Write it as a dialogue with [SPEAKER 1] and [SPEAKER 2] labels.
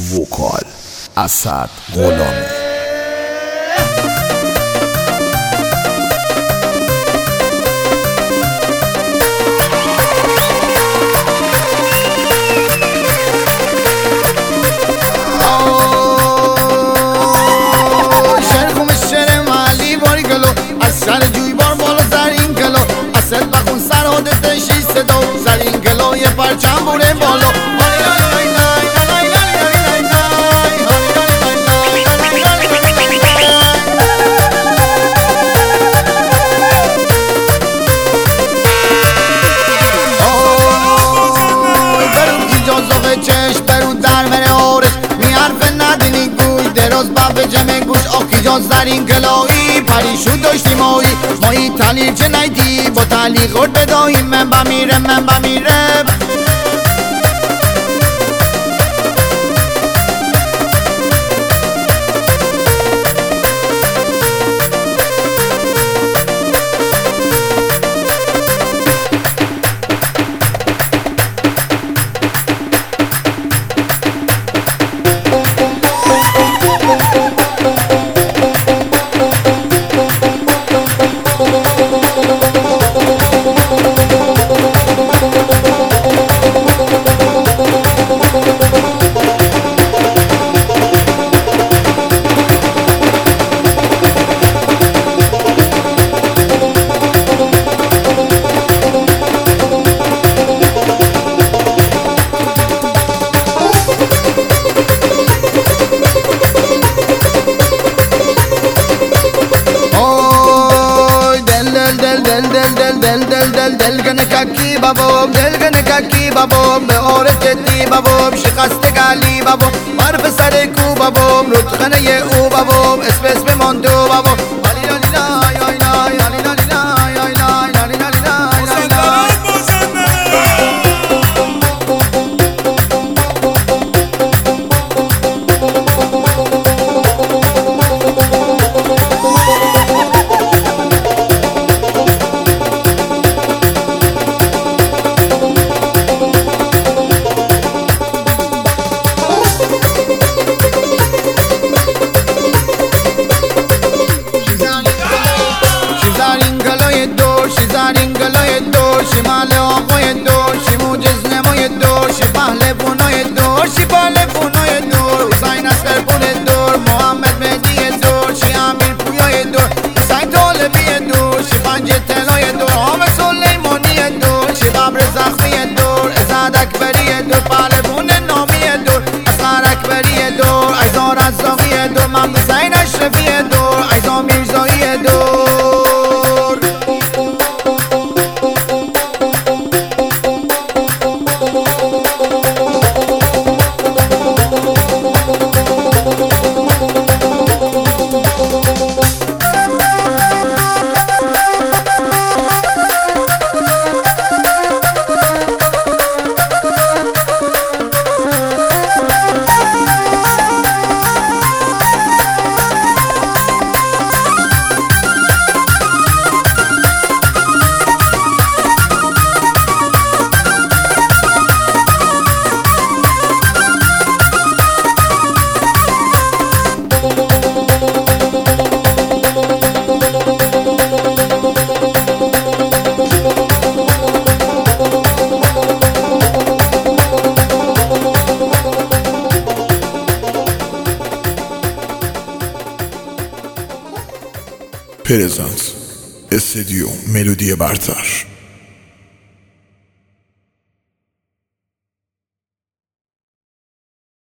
[SPEAKER 1] وکال اسد غلامی.
[SPEAKER 2] سر جوی بار بالا زرین گلو اسد بخون سر عادت شیش صدا زرین گلو یه پرچم بوره بالا برو اجازه چشم برو در بره آرش می حرف ندینی گوی دراز باب جمع گوش آخی جا زرین گلایی پریشون داشتی مایی تعلیل چه نیدی با تعلیق خورد بدایی من بمیرم دلگن ککی بابام دلگن ککی بابام به آرت دی بابام شکست گلی بابام مرف سر کو بابام رودخانه او بابام اسم ماندو بابام علی لالی لای لای لای علی لالی لای لای لای علی لالی لای لای لای شمال آقای دور شمو جزنمای دور شبهل بونای دور شبال بونای دور حسین اسکر بونه دور محمد مهدی دور شی امیر پویای دور حسین طالبی دور شی پنج تلای دور حامد سلیمانی دور شی ببر زخمی دور ازاد اکبری دور پهلوان نامی دور اصغر اکبری دور ایزار رزاقی دور محمد حسین اشرفی دور ایزا میرزایی دور
[SPEAKER 1] پرزنس استودیو ملودی برتر.